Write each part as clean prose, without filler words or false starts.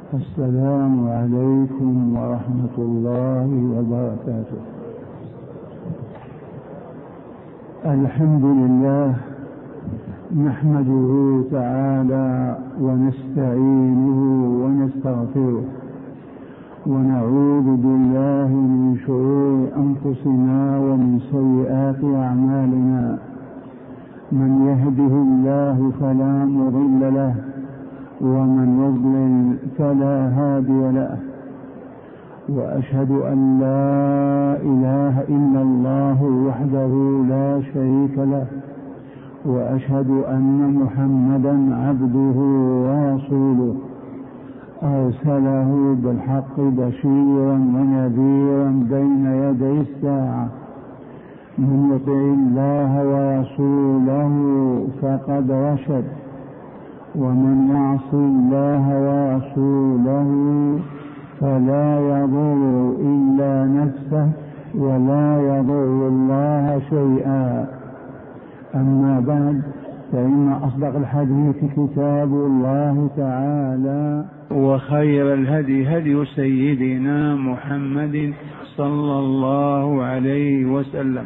السلام عليكم ورحمة الله وبركاته. الحمد لله نحمده تعالى ونستعينه ونستغفره ونعوذ بالله من شرور أنفسنا ومن سيئات أعمالنا. من يهده الله فلا مضل له ومن يضلل فلا هادي له، وأشهد أن لا إله إلا الله وحده لا شريك له، وأشهد أن محمدا عبده ورسوله أرسله بالحق بشيرا ونذيرا بين يدي الساعة. من يطع الله ورسوله فقد رشد، ومن يعص الله ورسوله فلا يضر إلا نفسه ولا يضر الله شيئا. أما بعد، فإن أصدق الحديث كتاب الله تعالى، وخير الهدي هدي سيدنا محمد صلى الله عليه وسلم،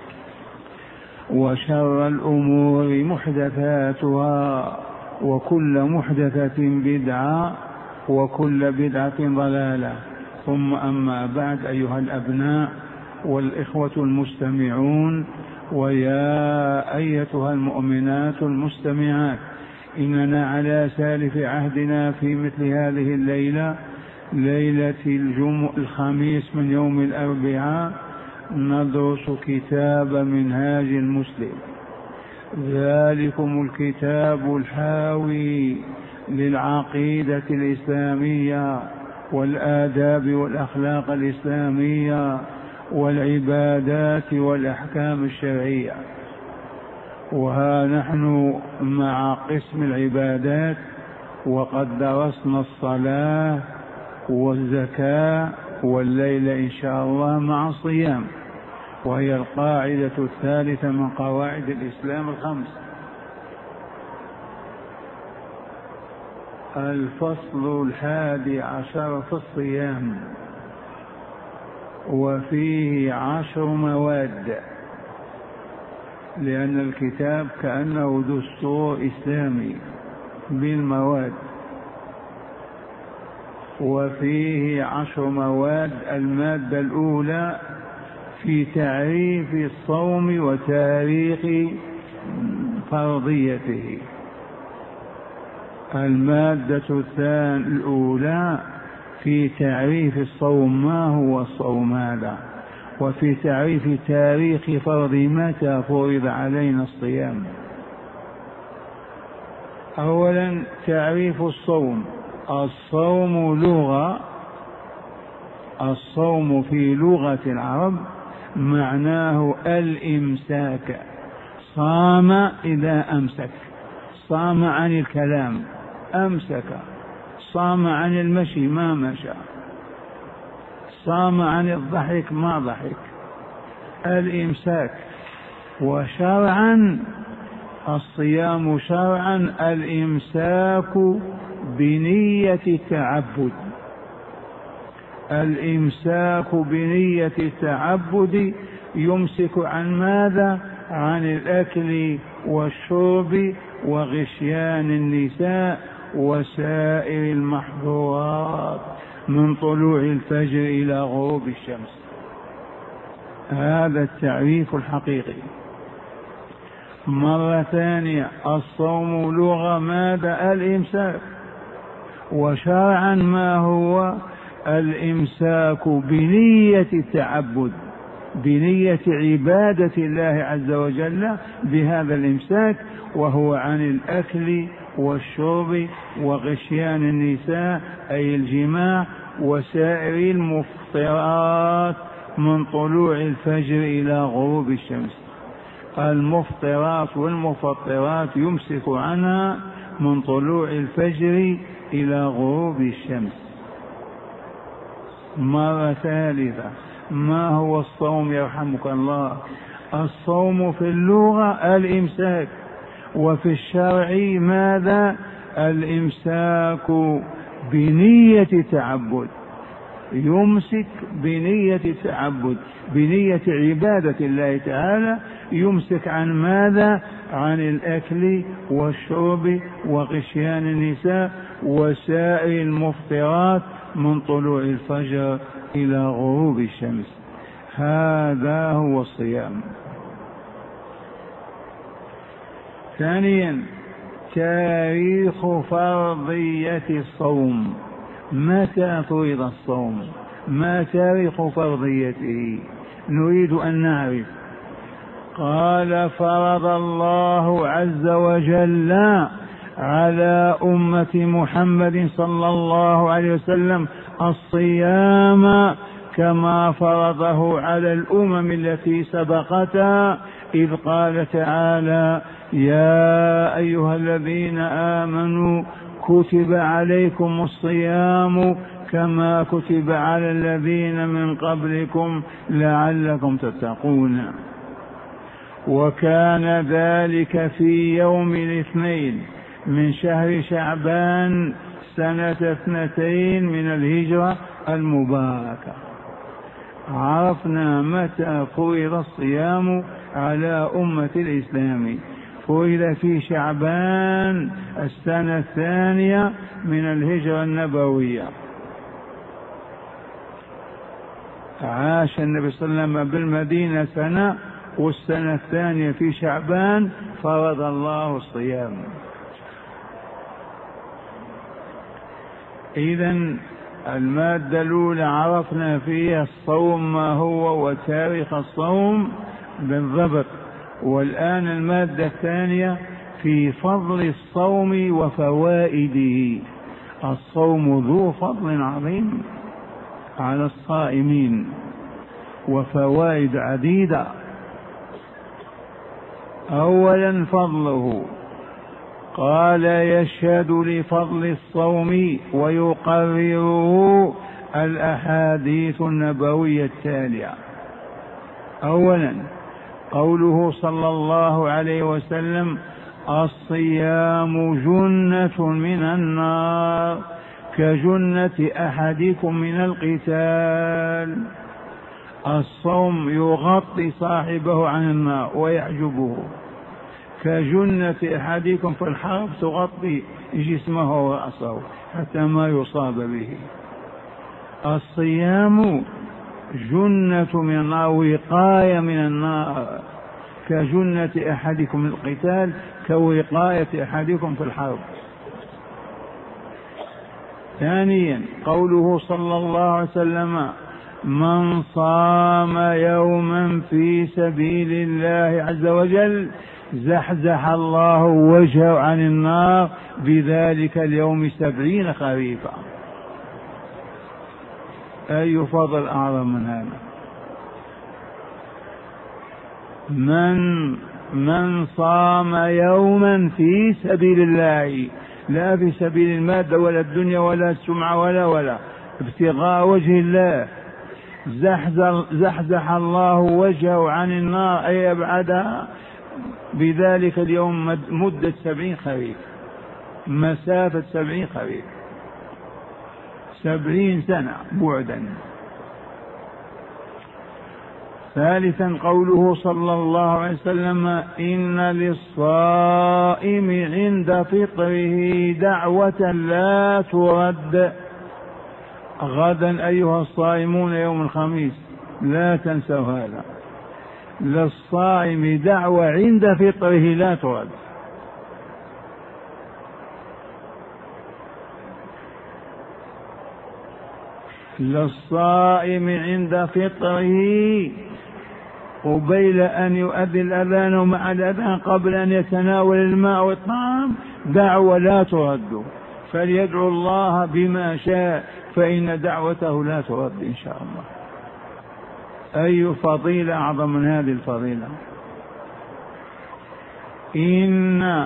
وشر الأمور محدثاتها، وكل محدثة بدعة، وكل بدعة ضلالة. ثم أما بعد، أيها الأبناء والإخوة المستمعون، ويا أيتها المؤمنات المستمعات، إننا على سالف عهدنا في مثل هذه الليلة، ليلة الخميس من يوم الأربعاء، ندرس كتاب منهاج المسلم، ذلكم الكتاب الحاوي للعقيدة الإسلامية والآداب والأخلاق الإسلامية والعبادات والأحكام الشرعية. وها نحن مع قسم العبادات، وقد درسنا الصلاة والزكاة، والليلة إن شاء الله مع الصيام، وهي القاعدة الثالثة من قواعد الإسلام الخمس. الفصل 11 في الصيام، وفيه 10 مواد، لأن الكتاب كأنه دستور إسلامي بالمواد. وفيه 10 مواد. المادة الأولى في تعريف الصوم وتاريخ فرضيته. المادة الأولى في تعريف الصوم، ما هو الصوم هذا، وفي تعريف تاريخ فرض متى فرض علينا الصيام. أولا تعريف الصوم. الصوم لغة، الصوم في لغة العرب معناه الإمساك. صام إذا أمسك، صام عن الكلام أمسك، صام عن المشي ما مشى، صام عن الضحك ما ضحك، الإمساك. وشرعا الصيام شرعا الإمساك بنية التعبد. الإمساك بنية التعبد يمسك عن ماذا؟ عن الأكل والشرب وغشيان النساء وسائر المحظورات من طلوع الفجر إلى غروب الشمس. هذا التعريف الحقيقي. مرة ثانية، الصوم لغة ماذا؟ الإمساك. وشرعا ما هو؟ الإمساك بنية التعبد، بنية عبادة الله عز وجل بهذا الإمساك، وهو عن الأكل والشرب وغشيان النساء أي الجماع وسائر المفطرات من طلوع الفجر إلى غروب الشمس. المفطرات والمفطرات يمسك عنها من طلوع الفجر إلى غروب الشمس. مرة ثالثة، ما هو الصوم يرحمك الله؟ الصوم في اللغة الإمساك، وفي الشرع ماذا؟ الإمساك بنية تعبد، يمسك بنية تعبد، بنية عبادة الله تعالى، يمسك عن ماذا؟ عن الأكل والشرب وغشيان النساء وسائر المفطرات من طلوع الفجر إلى غروب الشمس. هذا هو الصيام. ثانيا تاريخ فرضية الصوم، متى فرض الصوم؟ ما تاريخ فرضيته؟ نريد أن نعرف. قال فرض الله عز وجل على أمة محمد صلى الله عليه وسلم الصيام كما فرضه على الأمم التي سبقتها، إذ قال تعالى: يا أيها الذين آمنوا كتب عليكم الصيام كما كتب على الذين من قبلكم لعلكم تتقون. وكان ذلك في يوم الاثنين من شهر شعبان سنة 2 من الهجرة المباركة. عرفنا متى فرض الصيام على أمة الإسلام. فرض في شعبان السنة 2 من الهجرة النبوية. عاش النبي صلى الله عليه وسلم بالمدينة سنة، والسنة 2 في شعبان فرض الله الصيام. إذن المادة الأولى عرفنا فيها الصوم ما هو وتاريخ الصوم بالضبط. والآن المادة الثانية في فضل الصوم وفوائده. الصوم ذو فضل عظيم على الصائمين وفوائد عديدة. أولا فضله، قال: يشهد لفضل الصوم ويقرره الأحاديث النبوية التالية. أولا قوله صلى الله عليه وسلم: الصيام جنة من النار كجنة أحدكم من القتال. الصوم يغطي صاحبه عن النار ويحجبه، كجنة أحدكم في الحرب تغطي جسمه ورأسه حتى ما يصاب به. الصيام جنة من النار، وقاية من النار، كجنة أحدكم من القتال، كوقاية أحدكم في الحرب. ثانيا قوله صلى الله عليه وسلم: من صام يوما في سبيل الله عز وجل زحزح الله وجهه عن النار بذلك اليوم 70 خريفا. أي فضل أعظم من هذا؟ من صام يوما في سبيل الله، لا في سبيل المادة ولا الدنيا ولا السمعة ولا ابتغاء وجه الله، زحزح الله وجهه عن النار أي أبعدها بذلك اليوم مدة 70 خريف، مسافة 70 خريف، 70 سنة بعدا. ثالثا قوله صلى الله عليه وسلم: إن للصائم عند فطره دعوة لا ترد. غدا أيها الصائمون يوم الخميس لا تنسوا هذا، للصائم دعوة عند فطره لا ترد. للصائم عند فطره قبيل أن يؤذي الأذان ومع الأذان قبل أن يتناول الماء والطعام دعوة لا ترد، فليدعو الله بما شاء فإن دعوته لا ترد إن شاء الله. أي فضيلة أعظم من هذه الفضيلة؟ إن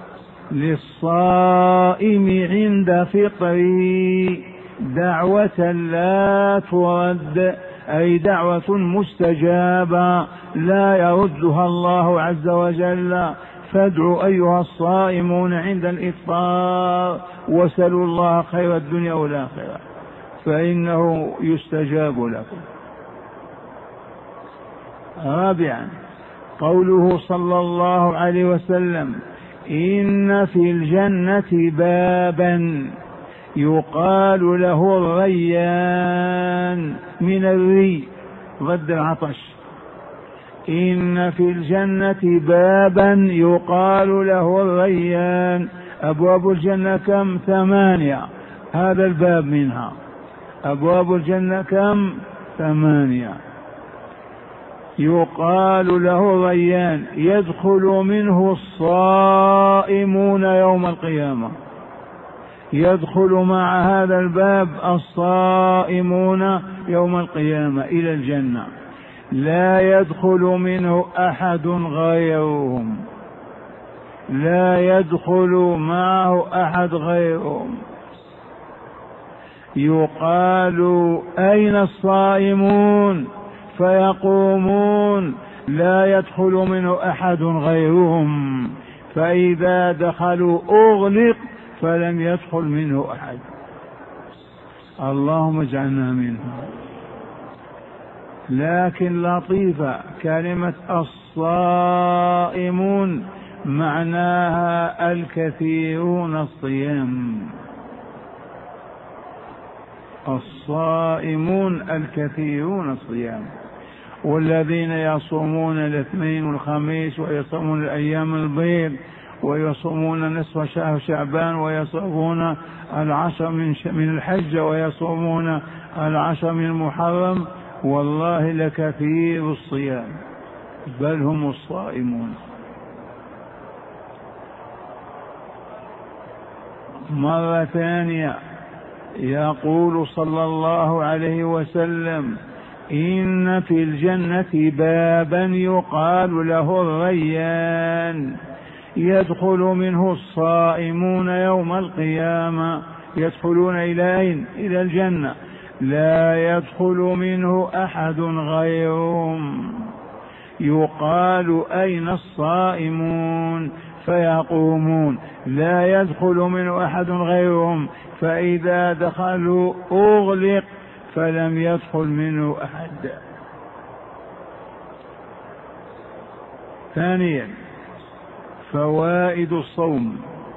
للصائم عند فطره دعوة لا ترد، أي دعوة مستجابة لا يردها الله عز وجل فادعوا أيها الصائمون عند الإفطار وسلوا الله خير الدنيا والآخرة فإنه يستجاب لكم. رابعا قوله صلى الله عليه وسلم: إن في الجنة بابا يقال له الريان، من الري ضد العطش. إن في الجنة بابا يقال له الريان. أبواب الجنة كم؟ 8. هذا الباب منها. أبواب الجنة كم؟ 8. يقال له الريان، يدخل منه الصائمون يوم القيامة. يدخل مع هذا الباب الصائمون يوم القيامة إلى الجنة، لا يدخل منه أحد غيرهم، لا يدخل معه أحد غيرهم. يقال: أين الصائمون؟ فيقومون، لا يدخل منه أحد غيرهم، فإذا دخلوا أغلق فلم يدخل منه أحد. اللهم اجعلنا منهم. لكن لطيفة كلمة الصائمون معناها الكثيرون الصيام. الصائمون الكثيرون الصيام، والذين يصومون الاثنين والخميس ويصومون الأيام البيض ويصومون نصف شهر شعبان ويصومون العشر من الحج ويصومون العشر من المحرم، والله لكثير الصيام، بل هم الصائمون. مرة ثانية يقول صلى الله عليه وسلم: إن في الجنة بابا يقال له الريان، يدخل منه الصائمون يوم القيامة. يدخلون إلى أين؟ إلى الجنة، لا يدخل منه أحد غيرهم. يقال: أين الصائمون؟ فيقومون، لا يدخل منه أحد غيرهم، فإذا دخلوا أغلق فلم يدخل منه أحد. ثانيا فوائد الصوم.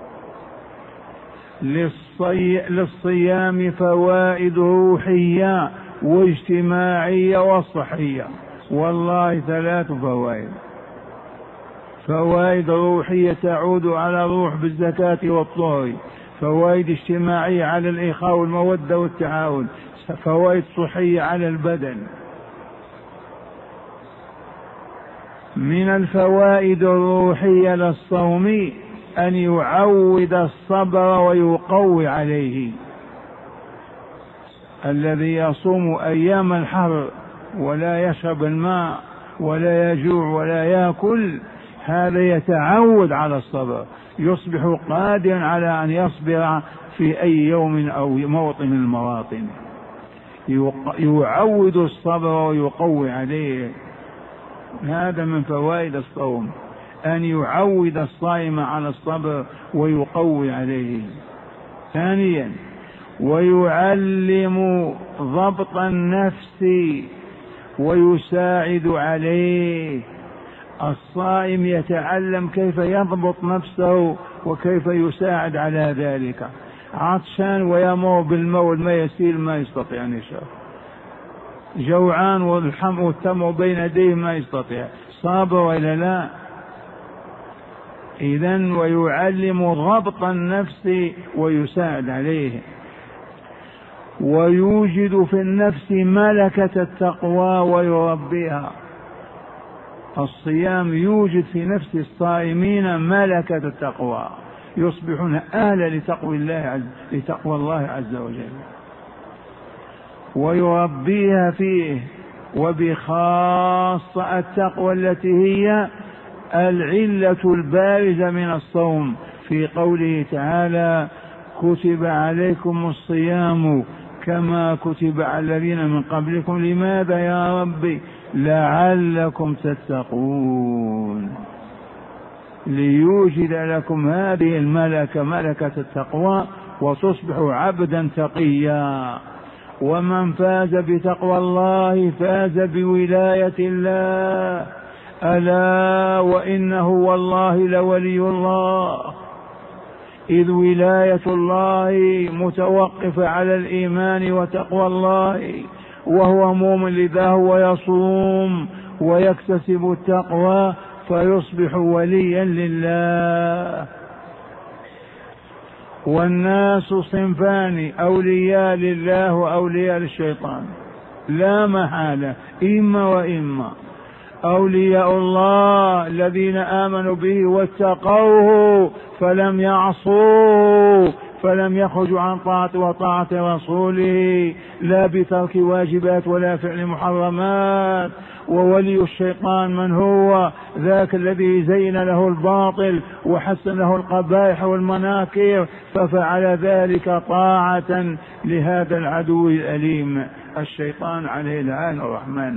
للصيام فوائد روحية واجتماعية وصحية، والله 3 فوائد. فوائد روحية تعود على الروح بالزكاة والطهر، فوائد اجتماعية على الإخاء والمودة والتعاون، فوائد صحية على البدن. من الفوائد الروحية للصوم أن يعود الصبر ويقوي عليه. الذي يصوم أيام الحر ولا يشرب الماء ولا يجوع ولا يأكل، هذا يتعود على الصبر، يصبح قادرا على أن يصبر في أي يوم أو موطن من المواطن. يعود الصبر ويقوي عليه. هذا من فوائد الصوم، أن يعود الصائم على الصبر ويقوي عليه. ثانيا ويعلم ضبط النفس ويساعد عليه. الصائم يتعلم كيف يضبط نفسه وكيف يساعد على ذلك. عطشان ويمر بالماء والماء يسيل ما يستطيع أن يشرب، جوعان والتمر بين يديه ما يستطيع، صابر وإلا لا؟ إذن ويعلم ضبط النفس ويساعد عليه. ويوجد في النفس ملكة التقوى ويربيها. الصيام يوجد في نفس الصائمين ملكة التقوى، يصبحون أهلا لتقوى الله عز وجل، ويربيها فيه. وبخاصة التقوى التي هي العلة البارزة من الصوم، في قوله تعالى: كتب عليكم الصيام كما كتب على الذين من قبلكم. لماذا يا ربي؟ لعلكم تتقون. ليوجد لكم هذه الملكة، ملكة التقوى، وتصبحوا عبدا تقيا. ومن فاز بتقوى الله فاز بولاية الله. ألا وإنه والله لولي الله، إذ ولاية الله متوقفة على الإيمان وتقوى الله، وهو مؤمن لذا هو يصوم ويكتسب التقوى فيصبح وليا لله. والناس صنفان، أولياء لله وأولياء للشيطان، لا محالة، إما وإما. أولياء الله الذين آمنوا به واتقوه فلم يعصوه، فلم يخرجوا عن طاعته وطاعة رسوله، لا بترك واجبات ولا فعل محرمات. وولي الشيطان من هو؟ ذاك الذي زين له الباطل وحسن له القبائح والمناكر، ففعل ذلك طاعة لهذا العدو الأليم الشيطان عليه لعان الرحمن.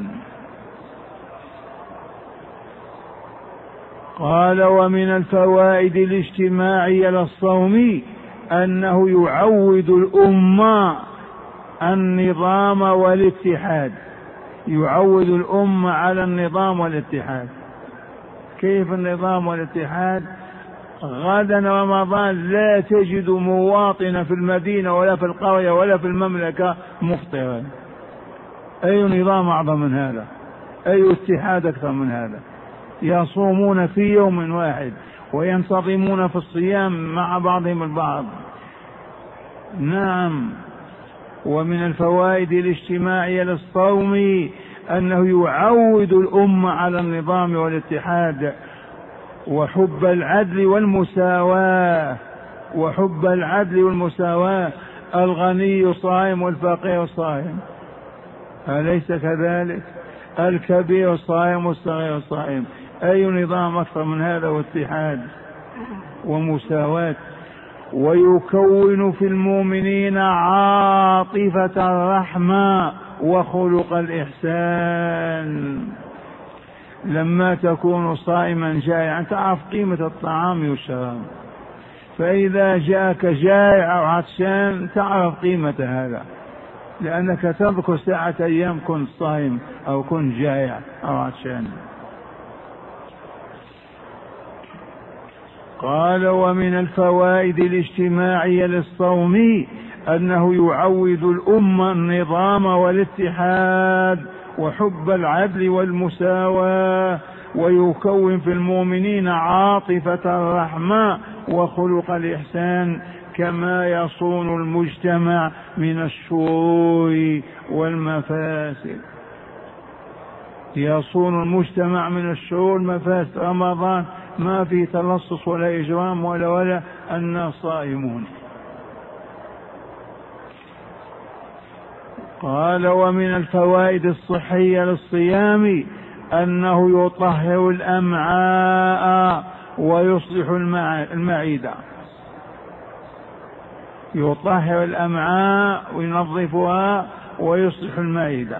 قال: ومن الفوائد الاجتماعية للصوم أنه يعود الأمة النظام والاتحاد، يعود الأمة على النظام والاتحاد. كيف النظام والاتحاد؟ غدا رمضان لا تجد مواطن في المدينة ولا في القرية ولا في المملكة مفطرا. أي نظام أعظم من هذا؟ أي اتحاد أكثر من هذا؟ يصومون في يوم واحد وينتظمون في الصيام مع بعضهم البعض. نعم. ومن الفوائد الاجتماعية للصوم أنه يعود الأمة على النظام والاتحاد وحب العدل والمساواة، وحب العدل والمساواة. الغني صائم والفقير صائم، أليس كذلك؟ الكبير صائم والصغير صائم. أي نظام أكثر من هذا؟ واتحاد ومساواة. ويكون في المؤمنين عاطفة الرحمة وخلق الإحسان. لما تكون صائما جائعا تعرف قيمة الطعام والشراب، فإذا جاءك جائع أو عطشان تعرف قيمة هذا، لأنك تذكر ساعة أيام كنت صائم أو كنت جائع أو عطشان. قال: ومن الفوائد الاجتماعية للصوم أنه يعود الأمة النظام والاتحاد وحب العدل والمساواة، ويكون في المؤمنين عاطفة الرحمة وخلق الإحسان، كما يصون المجتمع من الشرور والمفاسد. يصون المجتمع من الشرور والمفاسد. رمضان ما فيه تلصص ولا إجرام ولا الناس صائمون. قال: ومن الفوائد الصحية للصيام أنه يطهر الأمعاء ويصلح المعدة. يطهر الأمعاء وينظفها ويصلح المعدة،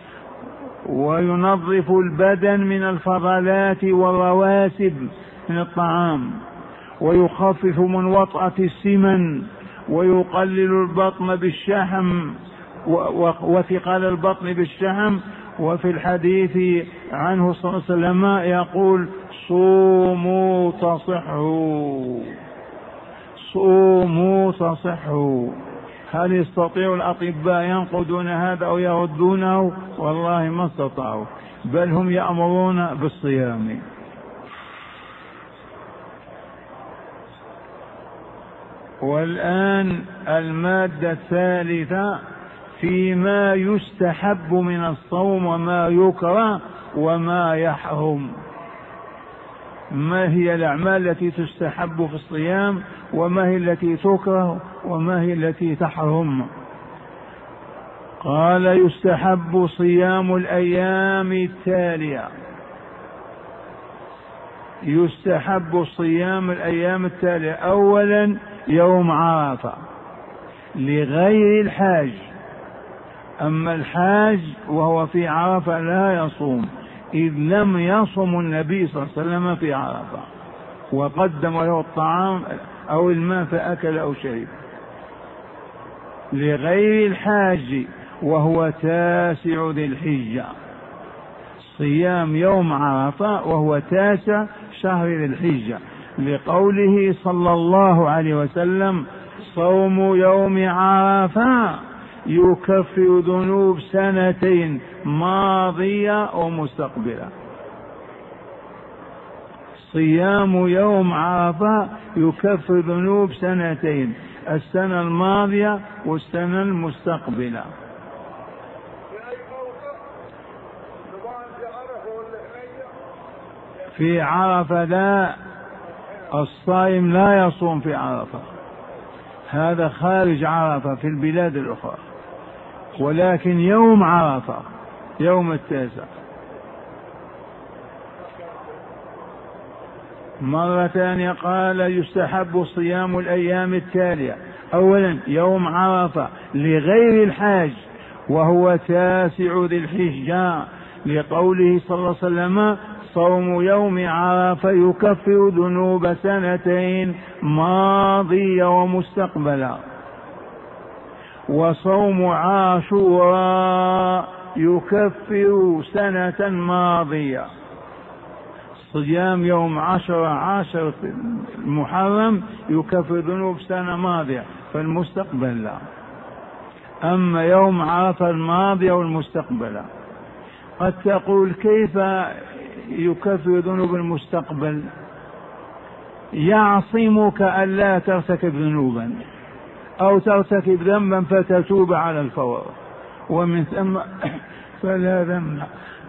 وينظف البدن من الفضلات والرواسب من الطعام، ويخفف من وطأة السمن، ويقلل البطن بالشحم وثقل البطن بالشحم. وفي الحديث عنه صلى الله عليه وسلم يقول: صوموا تصحوا، صوموا تصحوا. هل يستطيع الأطباء ينقضون هذا أو يردونه؟ والله ما استطاعوا، بل هم يأمرون بالصيام. والآن المادة الثالثة فيما يستحب من الصوم وما يكره وما يحرم. ما هي الأعمال التي تستحب في الصيام، وما هي التي تكره، وما هي التي تحرم؟ قال: يستحب صيام الأيام التالية. يستحب صيام الأيام التالية: أولا يوم عرفة لغير الحاج، أما الحاج وهو في عرفة لا يصوم، إذ لم يصم النبي صلى الله عليه وسلم في عرفة. وقدم له الطعام أو الماء فأكل أو شرب. لغير الحاج وهو 9 ذي الحجة، صيام يوم عرفة وهو 9 شهر ذي الحجة، لقوله صلى الله عليه وسلم: صوم يوم عرفة يكفر ذنوب 2 ماضية ومستقبلة. صيام يوم عرفة يكفر ذنوب 2، السنة الماضية والسنة المستقبلة. في عرفة لا، الصائم لا يصوم في عرفة، هذا خارج عرفة في البلاد الأخرى، ولكن يوم عرفة يوم 9. مرة ثانية قال: يستحب صيام الأيام التالية: أولا يوم عرفة لغير الحاج وهو 9 ذي الحجة، لقوله صلى الله عليه وسلم: صوم يوم عرفة يكفر ذنوب 2 ماضية ومستقبلة. وصوم عاشوراء يكفر 1 ماضية، صيام يوم 10 المحرم يكفر ذنوب 1 ماضية، فالمستقبل لا. أما يوم عرفة الماضية والمستقبلة. قد تقول: كيف يكفر ذنوب المستقبل؟ يعصمك ألا ترتكب ذنوبا، أو ترتكب ذنبا فتتوب على الفور، ومن ثم فلا ذنب.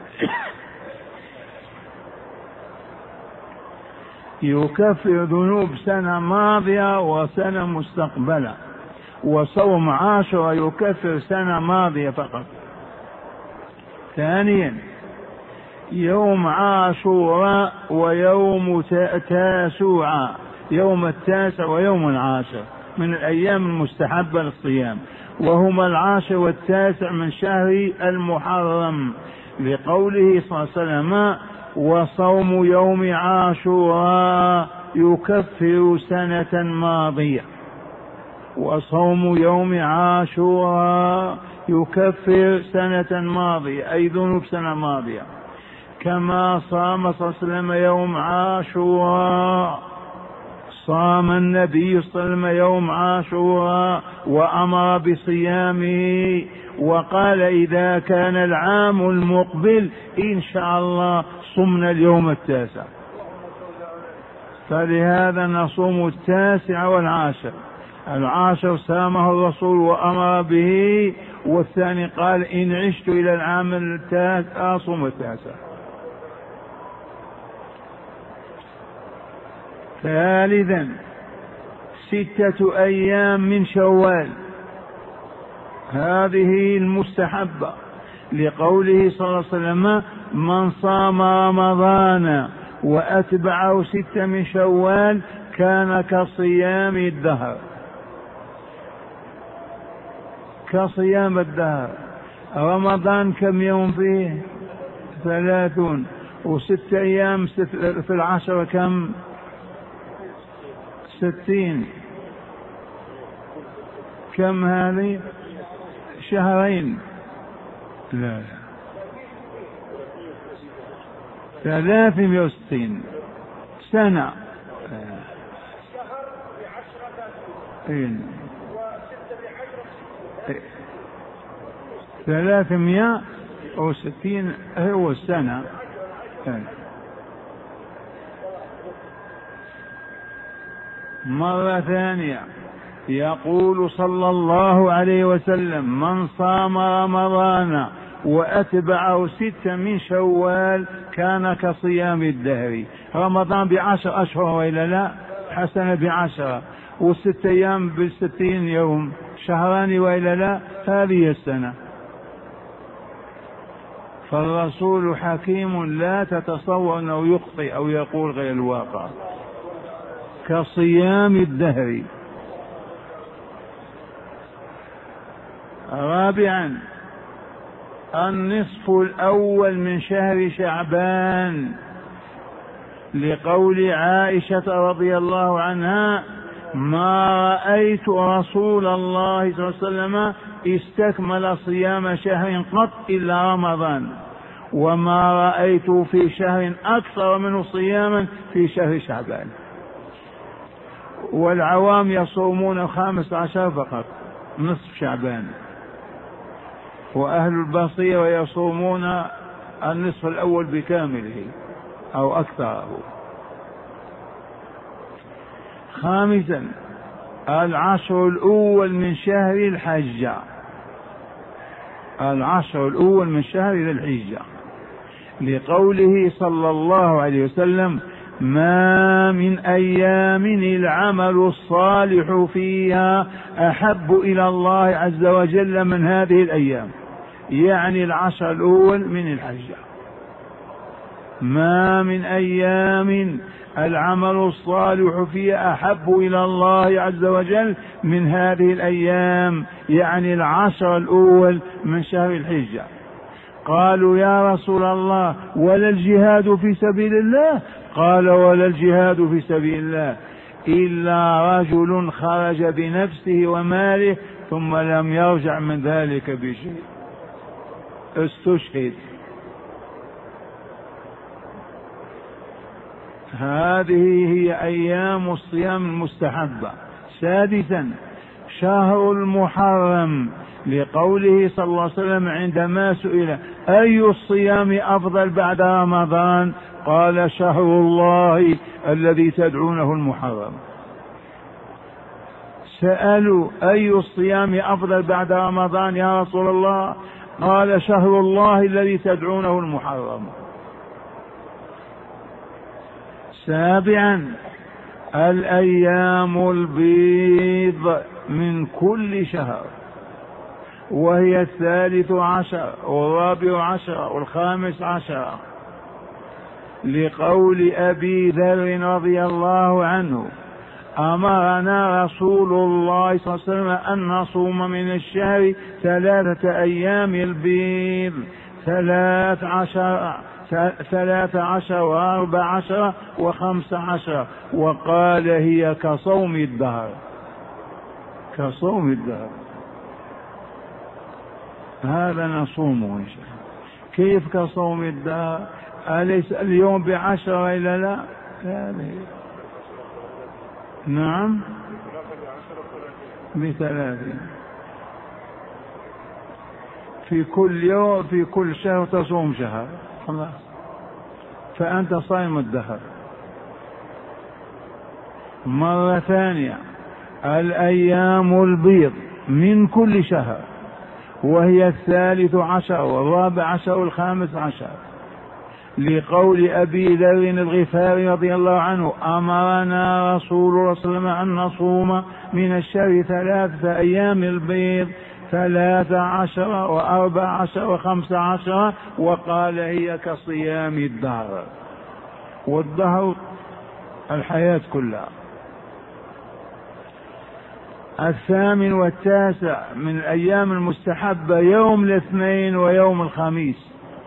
يكفر ذنوب 1 ماضية وسنة مستقبلة. وصوم عاشوراء يكفر 1 ماضية فقط. ثانيا يوم عاشوراء ويوم تاسوعاء، يوم 9 ويوم 10 من الأيام المستحبة للصيام، وهما 10 و9 من شهر المحرم، لقوله صلى الله عليه وسلم: وصوم يوم عاشوراء يكفر 1 ماضية. وصوم يوم عاشوراء يكفر 1 ماضية، أي ذنوب 1 ماضية، كما صام صلى الله عليه وسلم يوم عاشوراء. صام النبي صلى الله عليه وسلم يوم عاشوراء وأمر بصيامه، وقال: إذا كان العام المقبل إن شاء الله صمنا اليوم 9. فلهذا نصوم 9 و10. 10 سامه الرسول وأمر به، والثاني قال: إن عشت إلى العام 9 أصوم 9. ثالثا 6 أيام من شوال، هذه المستحبة، لقوله صلى الله عليه وسلم: من صام رمضان وأتبعه 6 من شوال كان كصيام الدهر. كصيام الدهر. رمضان كم يوم فيه؟ 30، و6 أيام في 10 كم؟ 60. كم هذه؟ شهرين. لا 360 سنة. 360 هو السنة. مرة ثانية يقول صلى الله عليه وسلم: من صام رمضان وأتبعه 6 من شوال كان كصيام الدهر. رمضان ب10 أشهر وإلا لا؟ حسنة ب10، و6 أيام ب60 يوم، شهران وإلا لا؟ هذه السنة. فالرسول حكيم لا تتصور أنه يخطئ أو يقول غير الواقع. كصيام الدهر. رابعا النصف الأول من شهر شعبان لقول عائشة رضي الله عنها: ما رأيت رسول الله صلى الله عليه وسلم استكمل صيام شهر قط إلا رمضان، وما رأيت في شهر أكثر منه صياما في شهر شعبان. والعوام يصومون 15 فقط، نصف شعبان، وأهل البصيرة يصومون النصف الأول بكامله أو أكثره. خامسا: العشر الأول من شهر الحج، العشر الأول من شهر ذي الحجة، لقوله صلى الله عليه وسلم: ما من أيام العمل الصالح فيها أحب إلى الله عز وجل من هذه الأيام، يعني العشر الأول من الحجة. ما من أيام العمل الصالح فيها أحب إلى الله عز وجل من هذه الأيام، يعني العشر الأول من شهر الحجة. قالوا: يا رسول الله، ولا الجهاد في سبيل الله؟ قال: ولا الجهاد في سبيل الله إلا رجل خرج بنفسه وماله ثم لم يرجع من ذلك بشيء، استشهد. هذه هي أيام الصيام المستحبة. سادسا: شهر المحرم، لقوله صلى الله عليه وسلم عندما سئل: أي الصيام أفضل بعد رمضان؟ قال: شهر الله الذي تدعونه المحرم. سألوا: أي الصيام أفضل بعد رمضان يا رسول الله؟ قال: شهر الله الذي تدعونه المحرم. سابعا: الأيام البيض من كل شهر، وهي 13 و14 و15، لقول أبي ذر رضي الله عنه: أمرنا رسول الله صلى الله عليه وسلم أن نصوم من الشهر 3 أيام البيض، 13 و14 و15، وقال: هي كصوم الدهر، كصوم الدهر. هذا نصومه إن شاء الله. كيف كصوم الدهر؟ أليس اليوم ب10 إلا لا؟ نعم، ب30. في كل يوم، في كل شهر تصوم شهر، خلاص، فأنت صائم الدهر. مرة ثانية: الأيام البيض من كل شهر، وهي 13 و14 و15، لقول أبي ذر الغفاري رضي الله عنه: أمرنا رسول الله صلى الله عليه وسلم أن نصوم من الشهر 3 أيام البيض، 13 و14 و15، وقال: هي كصيام الدهر. والدهر الحياة كلها. الثامن والتاسع من الأيام المستحبة يوم الاثنين ويوم الخميس،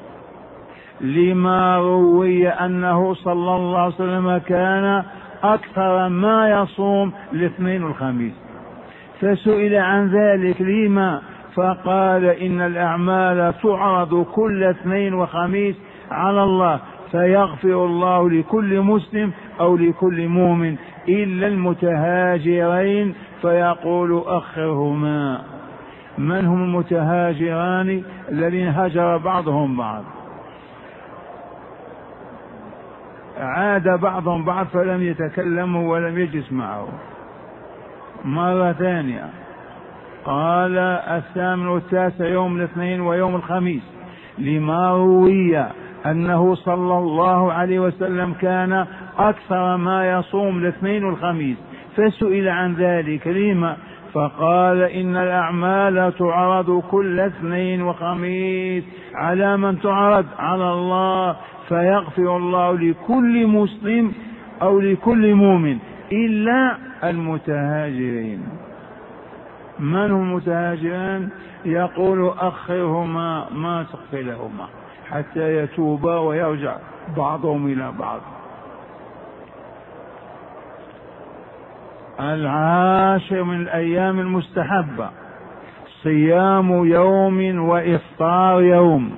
لما روي أنه صلى الله عليه وسلم كان أكثر ما يصوم الاثنين والخميس، فسئل عن ذلك لما؟ فقال: إن الأعمال تعرض كل اثنين وخميس على الله، فيغفر الله لكل مسلم أو لكل مؤمن إلا المتهاجرين، فيقول: أخرهما. من هم المتهاجران؟ الذين هاجر بعضهم بعض، عاد بعضهم بعض فلم يتكلموا ولم يجلس معه. مرة ثانية قال: الثامن والتاسع يوم الاثنين ويوم الخميس، لما روي أنه صلى الله عليه وسلم كان أكثر ما يصوم الاثنين والخميس، فسئل عن ذلك لما؟ فقال: إن الأعمال تعرض كل اثنين وخميس. على من تعرض؟ على الله، فيغفر الله لكل مسلم أو لكل مؤمن إلا المتهاجرين. من هم المتهاجرين؟ يقول: أخرهما، ما تغفر لهما حتى يتوبا ويرجع بعضهم إلى بعض. العاشر من الأيام المستحبة صيام يوم وإفطار يوم.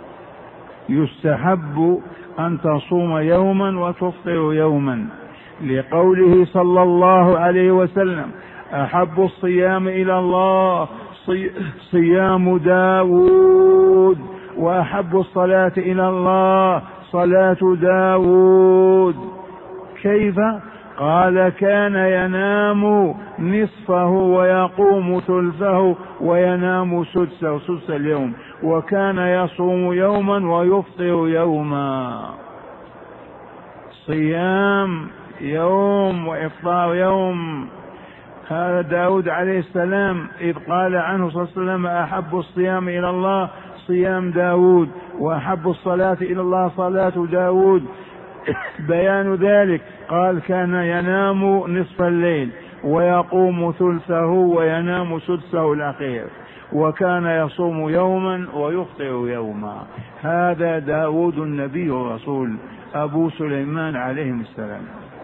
يستحب أن تصوم يوما وتفطر يوما، لقوله صلى الله عليه وسلم: أحب الصيام إلى الله صيام داود، وأحب الصلاة إلى الله صلاة داود. كيف؟ قال: كان ينام نصفه ويقوم ثلثه وينام سدسه، سدس اليوم، وكان يصوم يوما ويفطر يوما. صيام يوم وإفطار يوم. هذا داود عليه السلام إذ قال عنه صلى الله عليه وسلم: أحب الصيام إلى الله صيام داود، وأحب الصلاة إلى الله صلاة داود. بيان ذلك قال: كان ينام نصف الليل ويقوم ثلثه وينام سدسه الأخير، وكان يصوم يوما ويفطر يوما. هذا داود النبي الرسول أبو سليمان عليهم السلام.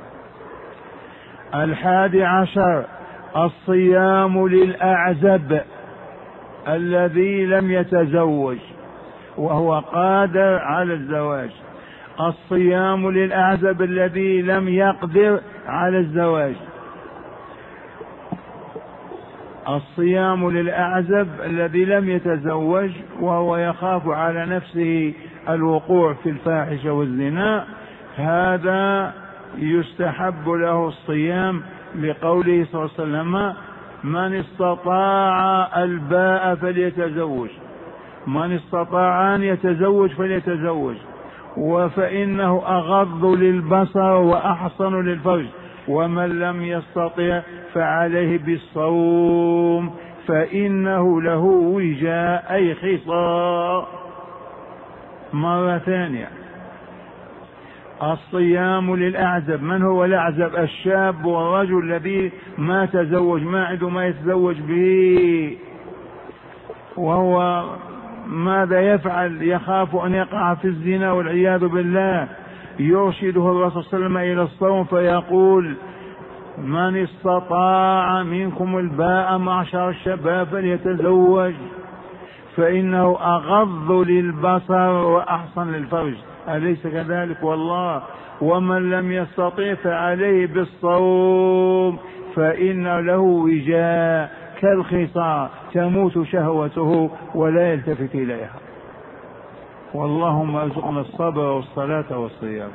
11 الصيام للأعزب الذي لم يتزوج وهو قادر على الزواج. الصيام للأعزب الذي لم يقدر على الزواج. الصيام للأعزب الذي لم يتزوج وهو يخاف على نفسه الوقوع في الفاحشة والزنا، هذا يستحب له الصيام، لقوله صلى الله عليه وسلم: من استطاع الباء فليتزوج، من استطاع أن يتزوج فليتزوج، فإنه أغض للبصر وأحصن للفرج، ومن لم يستطع فعليه بالصوم فإنه له وجاء أي خصاء. مرة ثانية: الصيام للأعزب. من هو الأعزب؟ الشاب والرجل الذي ما تزوج، ما عنده ما يتزوج به، وهو ماذا يفعل؟ يخاف أن يقع في الزنا والعياذ بالله. يرشده الرسول صلى الله عليه وسلم إلى الصوم فيقول: من استطاع منكم الباء معشر الشباب فليتزوج فإنه أغض للبصر وأحصن للفرج، أليس كذلك؟ والله. ومن لم يستطع فعليه بالصوم فإن له وجاء كالخصاء تموت شهوته ولا يلتفت إليها. واللهم ارزقنا الصبر والصلاة والصيام.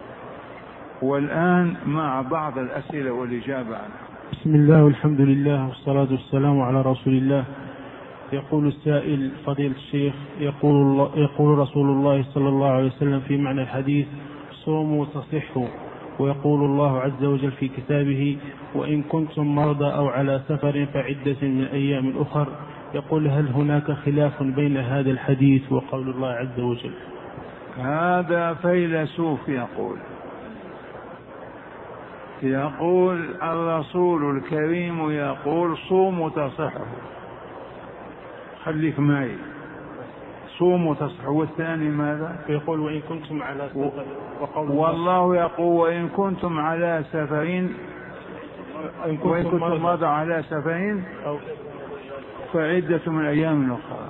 والآن مع بعض الأسئلة والإجابة عنها. بسم الله والحمد لله والصلاة والسلام على رسول الله. يقول السائل: فضيلة الشيخ، يقول رسول الله صلى الله عليه وسلم في معنى الحديث: صوموا تصحوا، ويقول الله عز وجل في كتابه: وإن كنتم مرضى أو على سفر فعدة من أيام أخر. يقول: هل هناك خلاف بين هذا الحديث وقول الله عز وجل؟ هذا فيلسوف يقول الرسول الكريم يقول: صوموا تصحوا. خليك معي، صوموا تصحوا. والثاني ماذا؟ يقول: وإن كنتم على سفر. والله يقول: وإن كنتم على سفر، وإن كنتم مرضى على سفر فعدة من أيام أخرى.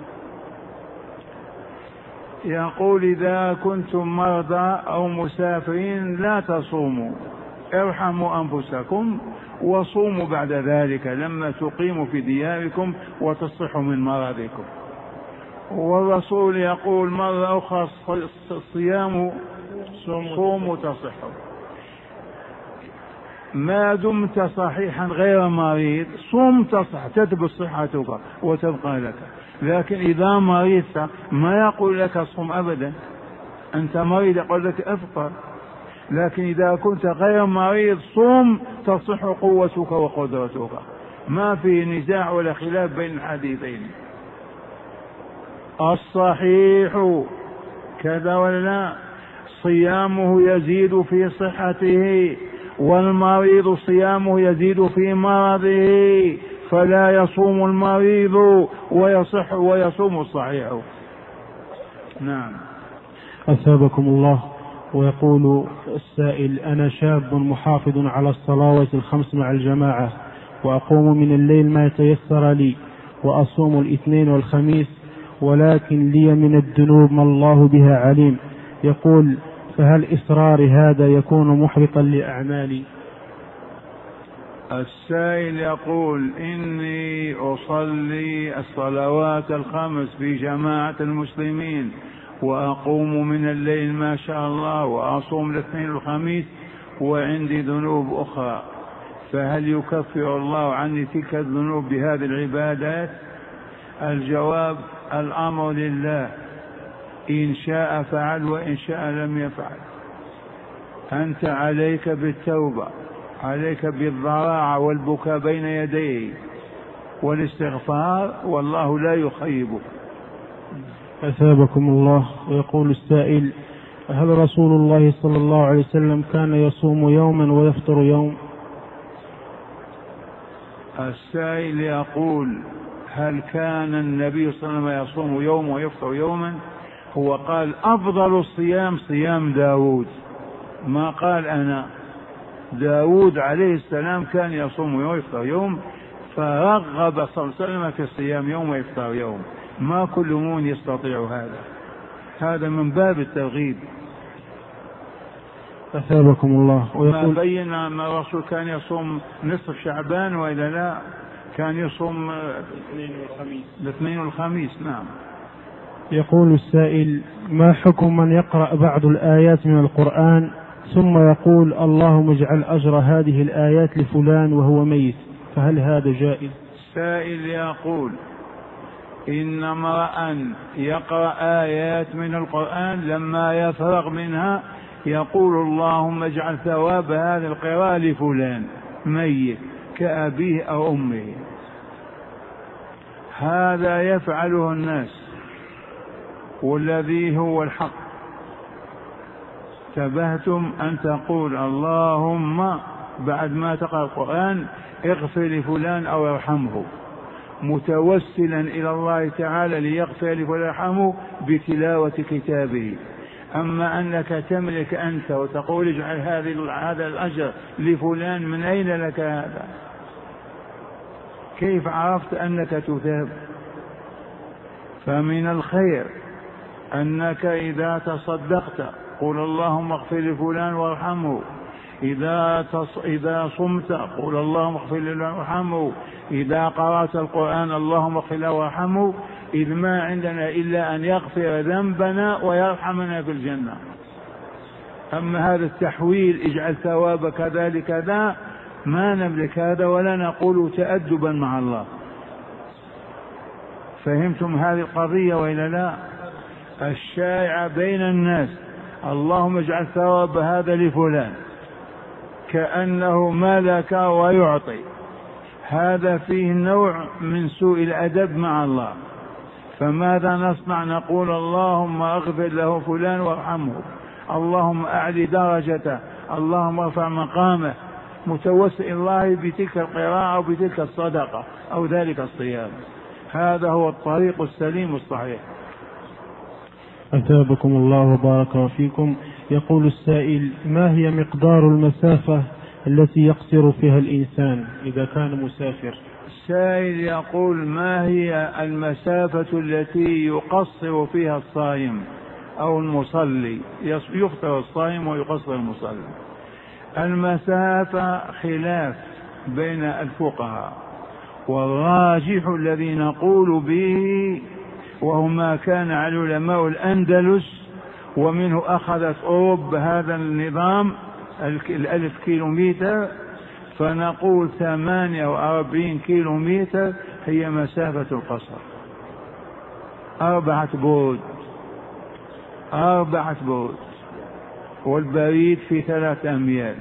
يقول: إذا كنتم مرضى أو مسافرين لا تصوموا، ارحموا أنفسكم وصوموا بعد ذلك لما تقيموا في دياركم وتصحوا من مرضكم. والرسول يقول مرة أخرى: الصيام صوموا تصحوا. ما دمت صحيحا غير مريض صوم تصح، تثبت صحتك وتبقى لك. لكن إذا مريضت ما يقول لك صوم أبدا، أنت مريض يقول لك أفطر. لكن إذا كنت غير مريض صوم، تصح قوتك وقدرتك. ما في نزاع ولا خلاف بين الحديثين. الصحيح كذا ولا لا؟ صيامه يزيد في صحته، والمريض صيامه يزيد في مرضه، فلا يصوم المريض ويصح ويصوم الصحيح. نعم. أثابكم الله. ويقول السائل: أنا شاب محافظ على الصلوات الخمس مع الجماعة، وأقوم من الليل ما يتيسر لي، وأصوم الاثنين والخميس، ولكن لي من الذنوب ما الله بها عليم. يقول: فهل إصرار هذا يكون محبطا لأعمالي؟ السائل يقول: إني أصلي الصلوات الخمس في جماعة المسلمين، وأقوم من الليل ما شاء الله، وأصوم الاثنين والخميس، وعندي ذنوب أخرى، فهل يكفر الله عني تلك الذنوب بهذه العبادات؟ الجواب: الأمر لله، إن شاء فعل وإن شاء لم يفعل. أنت عليك بالتوبة، عليك بالضراعة والبكاء بين يديه والاستغفار، والله لا يخيبك. أثابكم الله. ويقول السائل: هل رسول الله صلى الله عليه وسلم كان يصوم يوما ويفطر يوم؟ السائل يقول: هل كان النبي صلى الله عليه وسلم يصوم يوم ويفطر يوما؟ هو قال: أفضل الصيام صيام داود، ما قال أنا. داود عليه السلام كان يصوم يوم ويفطر يوم، فرغب صلى الله عليه وسلم في الصيام يوم ويفطر يوم. ما كل مؤمن يستطيع هذا، هذا من باب الترغيب. أثابكم الله. ويقول: ما بين ما الرسول كان يصوم نصف شعبان وإلا لا، كان يصوم الاثنين والخميس. نعم. يقول السائل: ما حكم من يقرأ بعض الآيات من القرآن ثم يقول: اللهم اجعل أجر هذه الآيات لفلان وهو ميت، فهل هذا جائز؟ السائل يقول: إن امرأ يقرأ آيات من القرآن لما يفرغ منها يقول: اللهم اجعل ثواب هذه القراءة لفلان ميت كأبيه أو أمه. هذا يفعله الناس، والذي هو الحق. تبهتم أن تقول: اللهم بعد ما تقرأ القرآن اغفر لفلان أو ارحمه، متوسلا إلى الله تعالى ليغفر لفلان ويرحمه بتلاوة كتابه. أما أنك تملك أنت وتقول اجعل هذا الأجر لفلان، من أين لك هذا؟ كيف عرفت أنك تثاب؟ فمن الخير أنك إذا تصدقت قل اللهم اغفر لفلان وارحمه، إذا صمت قل اللهم اغفر لفلان وارحمه، إذا قرأت القرآن اللهم اغفر له وارحمه، إذ ما عندنا إلا أن يغفر ذنبنا ويرحمنا في الجنة. أما هذا التحويل اجعل ثوابك ذلك كذا، ما نملك هذا ولا نقول تأدبا مع الله. فهمتم هذه القضية وإلا لا؟ الشائعة بين الناس: اللهم اجعل ثواب هذا لفلان، كأنه ملك ويعطي. هذا فيه نوع من سوء الأدب مع الله. فماذا نصنع؟ نقول اللهم اغفر له فلان وارحمه، اللهم أعلي درجته، اللهم ارفع مقامه، متوسل الله بتلك القراءة أو بتلك الصدقة أو ذلك الصيام. هذا هو الطريق السليم الصحيح. أثابكم الله وبارك فيكم. يقول السائل: ما هي مقدار المسافة التي يقصر فيها الإنسان إذا كان مسافر؟ السائل يقول: ما هي المسافة التي يقصر فيها الصائم أو المصلي؟ يفطر الصائم ويقصر المصلي. المسافة خلاف بين الفقهاء، والراجح الذي نقول به وهو ما كان على علماء الأندلس، ومنه أخذت أوروبا هذا النظام 1000 كيلومتر، فنقول 48 كيلومتر هي مسافة القصر. 4 بود، 4 بود، والبريد في 3 أميال.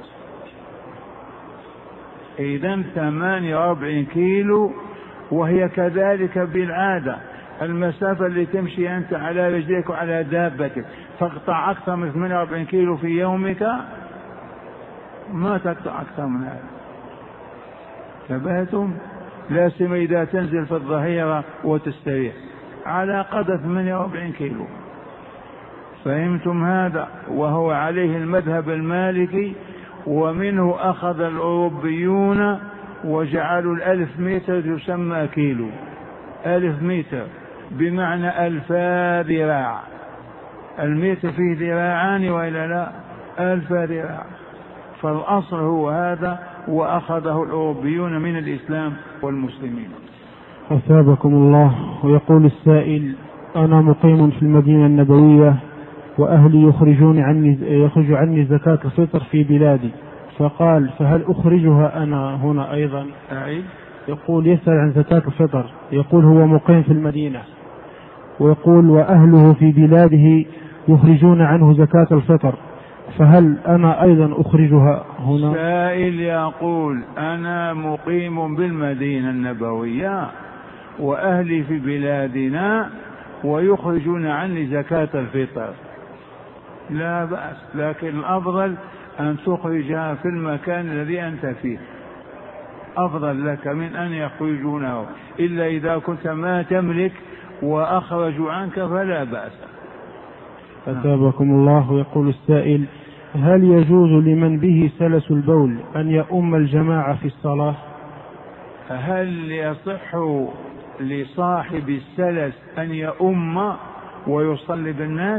إذن 48 كيلو، وهي كذلك بالعادة. المسافة اللي تمشي أنت على رجليك وعلى دابتك تقطع أكثر من 48 كيلو في يومك؟ ما تقطع أكثر من هذا. تبهتم؟ لا سيما إذا تنزل في الظهيرة وتستريح على قدر 48 كيلو. فهمتم هذا؟ وهو عليه المذهب المالكي، ومنه أخذ الأوروبيون وجعلوا 1000 متر تسمى كيلو. 1000 متر بمعنى 1000 ذراع. المتر فيه ذراعان وإلا لا؟ 1000 ذراع. فالأصل هو هذا، وأخذه الأوروبيون من الإسلام والمسلمين. أثابكم الله. ويقول السائل: أنا مقيم في المدينة النبوية وأهلي يخرج عني زكاة الفطر في بلادي، فقال: فهل أخرجها أنا هنا أيضا؟ يقول يسأل عن زكاة الفطر، يقول هو مقيم في المدينة ويقول وأهله في بلاده يخرجون عنه زكاة الفطر، فهل أنا أيضا أخرجها هنا؟ سائل يقول: أنا مقيم بالمدينة النبوية وأهلي في بلادنا ويخرجون عني زكاة الفطر. لا بأس، لكن الأفضل أن تخرجها في المكان الذي أنت فيه، أفضل لك من أن يخرجونه، إلا إذا كنت ما تملك وأخرجوا عنك فلا بأس. أثابكم الله. يقول السائل: هل يجوز لمن به سلس البول أن يؤم الجماعة في الصلاة؟ هل يصح لصاحب السلس أن يؤم ويصلي بالناس؟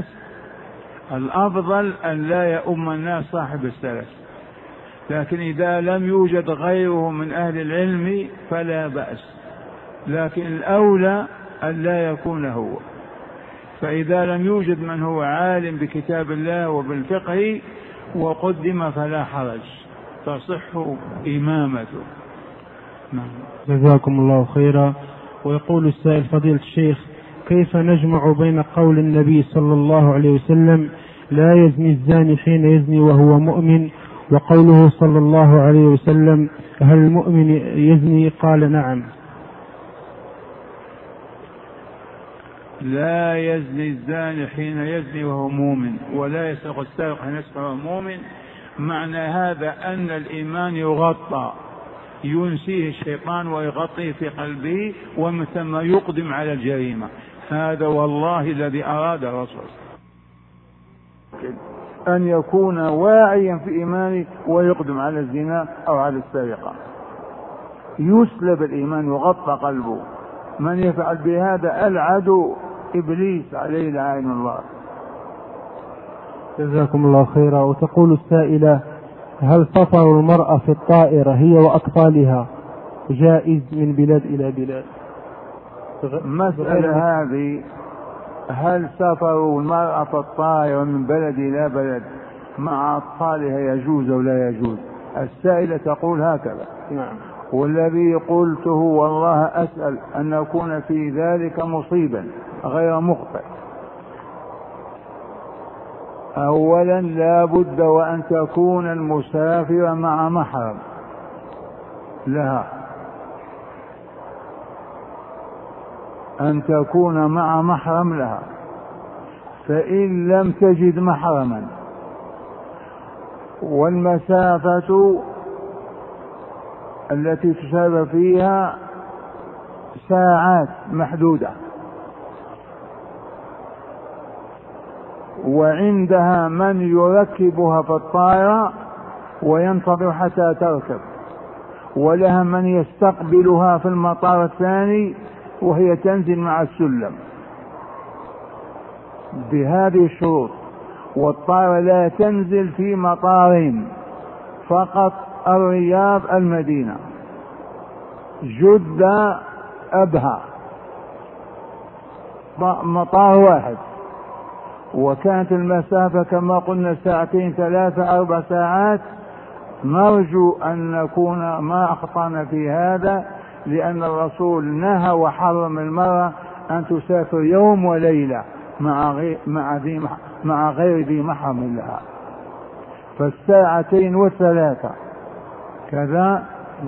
الأفضل أن لا يؤم الناس صاحب السلس، لكن إذا لم يوجد غيره من أهل العلم فلا بأس، لكن الأولى أن لا يكون هو. فإذا لم يوجد من هو عالم بكتاب الله وبالفقه وقدم فلا حرج، تصح إمامته. جزاكم الله خيرا. ويقول السائل: فضيلة الشيخ، كيف نجمع بين قول النبي صلى الله عليه وسلم: لا يزني الزاني حين يزني وهو مؤمن، وقوله صلى الله عليه وسلم: هل المؤمن يزني؟ قال: نعم. لا يزني الزاني حين يزني وهو مؤمن، ولا يسرق السارق حين يسرق وهو مؤمن. معنى هذا أن الإيمان يغطى، ينسيه الشيطان ويغطيه في قلبه، ومن ثم يقدم على الجريمة. هذا والله الذي أراد الرسول أن يكون واعيا في إيمانه ويقدم على الزنا أو على السرقة، يسلب الإيمان، يغطى قلبه. من يفعل بهذا العدو إبليس عليه لعين الله. جزاكم الله خيرا. وتقول السائلة: هل سفر المرأة في الطائرة هي وأطفالها جائز من بلاد إلى بلاد؟ مسألة هذه، هل سفر المرأة في الطائرة من بلد إلى بلد مع أطفالها يجوز أو لا يجوز؟ السائلة تقول هكذا. نعم. والذي قلته والله أسأل أن نكون في ذلك مصيبا غير مخطئ. أولا لا بد وأن تكون المسافر مع محرم لها، أن تكون مع محرم لها. فإن لم تجد محرما والمسافة التي تسافر فيها ساعات محدودة وعندها من يركبها في الطائرة وينتظر حتى تركب، ولها من يستقبلها في المطار الثاني وهي تنزل مع السلم بهذه الشروط. والطائرة لا تنزل في مطارين فقط، الرياض المدينة، جدة أبها، مطار واحد. وكانت المسافة كما قلنا 2 3 4 ساعات. نرجو أن نكون ما أخطأنا في هذا، لأن الرسول نهى وحرم المرأة أن تسافر يوم وليلة مع غير ذي محرم لها، فالساعتين و3 كذا.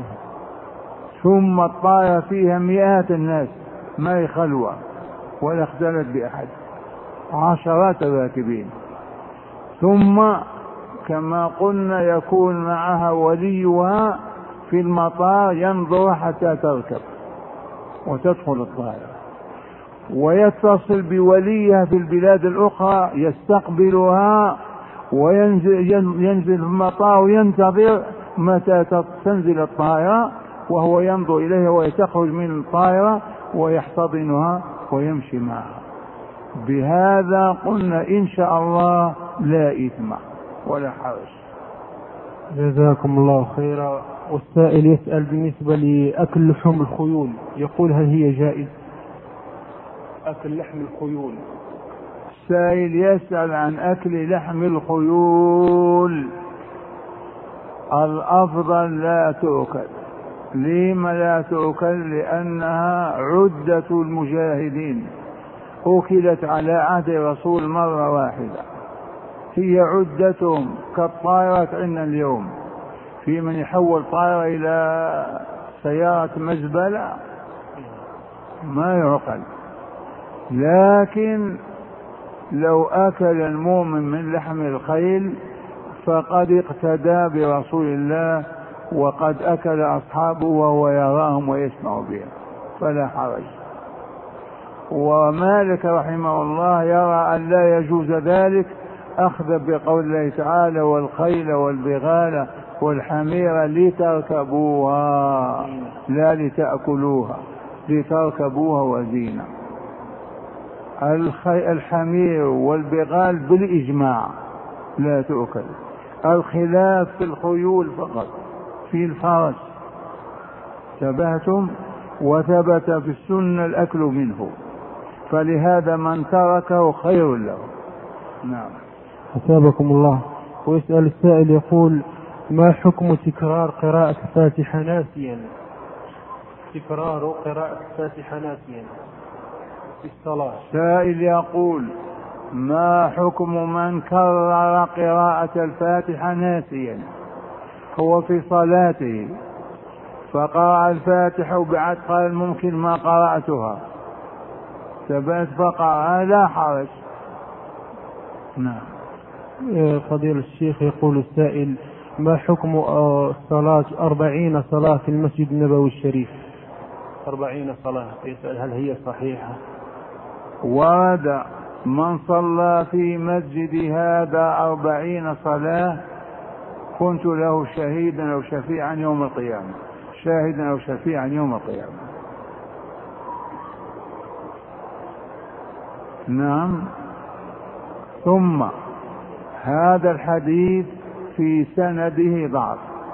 ثم الطائرة فيها مئات الناس، ما هي خلوة ولا اختلت بأحد، عشرات الراكبين. ثم كما قلنا يكون معها وليها في المطار ينظر حتى تركب وتدخل الطائرة. ويتصل بوليها في البلاد الأخرى يستقبلها وينزل في المطار وينتظر متى تنزل الطائرة، وهو ينظر إليها ويتخرج من الطائرة ويحتضنها ويمشي معها. بهذا قلنا إن شاء الله لا إثم ولا حرج. جزاكم الله خيرا. والسائل يسأل بالنسبة لأكل لحوم الخيول، يقول هل هي جائز أكل لحم الخيول؟ السائل يسأل عن أكل لحم الخيول. الأفضل لا تؤكل. لما لا تؤكل؟ لأنها عدة المجاهدين، أكلت على عهد رسول مرة واحدة، هي عدتهم كالطائرات عندنا اليوم، في من يحول طائرة إلى سيارة مزبلة ما يعقل. لكن لو أكل المؤمن من لحم الخيل فقد اقتدى برسول الله، وقد أكل أصحابه وهو يراهم ويسمع بهم فلا حرج. ومالك رحمه الله يرى أن لا يجوز ذلك، أخذ بقول الله تعالى: والخيل والبغال والحمير لتركبوها لا لتأكلوها، لتركبوها وزينة. الحمير والبغال بالإجماع لا تؤكل. الخلاف في الخيول فقط، في الفرس تبهتم، وثبت في السنة الأكل منه، فلهذا من تركه خير له. نعم. أثابكم الله. ويسأل السائل يقول: ما حكم تكرار قراءة الفاتحة ناسيا؟ تكرار قراءة الفاتحة ناسيا في الصلاة. سائل يقول: ما حكم من كرر قراءة الفاتحة ناسيا؟ هو في صلاته فقرأ الفاتحة وبعد قال ممكن ما قرأتها، ثبت فقرأ لا حرج. نعم. فضيلة الشيخ يقول السائل: ما حكم صلاة 40 صلاة في المسجد النبوي الشريف؟ 40 صلاة، يسأل هل هي صحيحة؟ ورد من صلى في مسجد هذا 40 صلاة كنت له شهيدا أو شفيعا يوم القيامة، شاهدا أو شفيعا يوم القيامة. نعم. ثم هذا الحديث في سنده ضعف،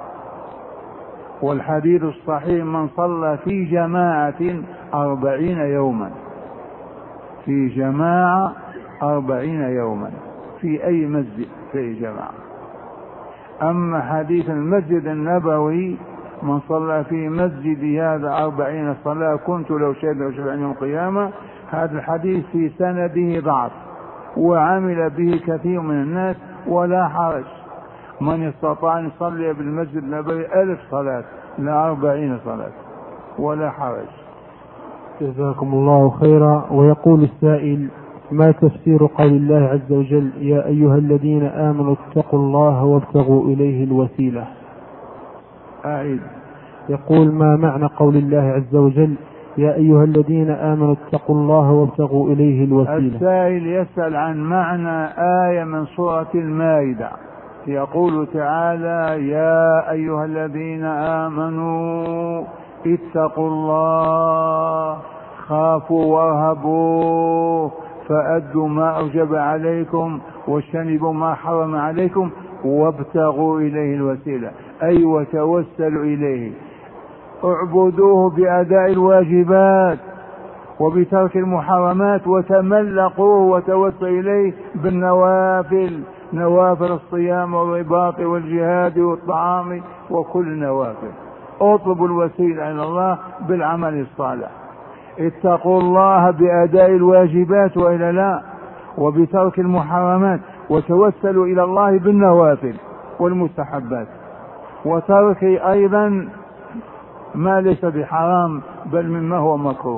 والحديث الصحيح من صلى في جماعة 40 يوما، في جماعة 40 يوما في أي مسجد في أي جماعة. أما حديث المسجد النبوي من صلى في مسجد هذا 40 صلاة كنت لو شهد أو شفيعا يوم القيامة، هذا الحديث في سنده ضعف وعمل به كثير من الناس ولا حرج. من استطاع أن يصلي بالمسجد النبوي 1000 صلاة لا 40 صلاة ولا حرج. جزاكم الله خيرا. ويقول السائل: ما تفسير قول الله عز وجل: يا أيها الذين آمنوا اتقوا الله وابتغوا إليه الوسيلة؟ أعيد. يقول: ما معنى قول الله عز وجل: يا أيها الذين آمنوا اتقوا الله وابتغوا إليه الوسيلة؟ السائل يسأل عن معنى آية من سورة المائدة، يقول تعالى: يا أيها الذين آمنوا اتقوا الله خافوا وارهبوا فأدوا ما أوجب عليكم واجتنبوا ما حرم عليكم وابتغوا إليه الوسيلة، أي وتوسلوا إليه، اعبدوه بأداء الواجبات وبترك المحرمات وتملقوه وتوسلوا إليه بالنوافل، نوافل الصيام والرباط والجهاد والطعام وكل نوافل. اطلبوا الوسيلة إلى الله بالعمل الصالح. اتقوا الله بأداء الواجبات وإلا لا، وبترك المحرمات، وتوسلوا إلى الله بالنوافل والمستحبات، وترك أيضا ما ليس بحرام بل مما هو مكروه.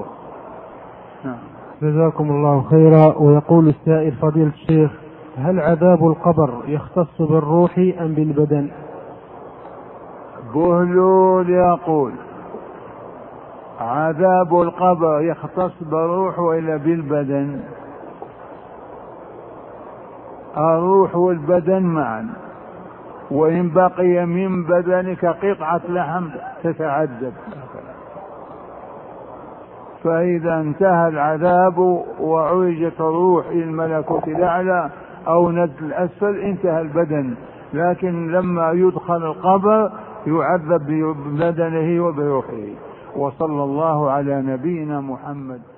جزاكم الله خيرا. ويقول السائل: فضيلة الشيخ، هل عذاب القبر يختص بالروح أم بالبدن؟ بهلول يقول: عذاب القبر يختص بالروح وإلا بالبدن؟ الروح والبدن معا، وإن بقي من بدنك قطعة لحم تتعذب. فإذا انتهى العذاب وعرجت الروح إلى الملكوت الأعلى أو نزل الأسفل انتهى البدن، لكن لما يدخل القبر يعذب ببدنه وبروحه. وصلى الله على نبينا محمد.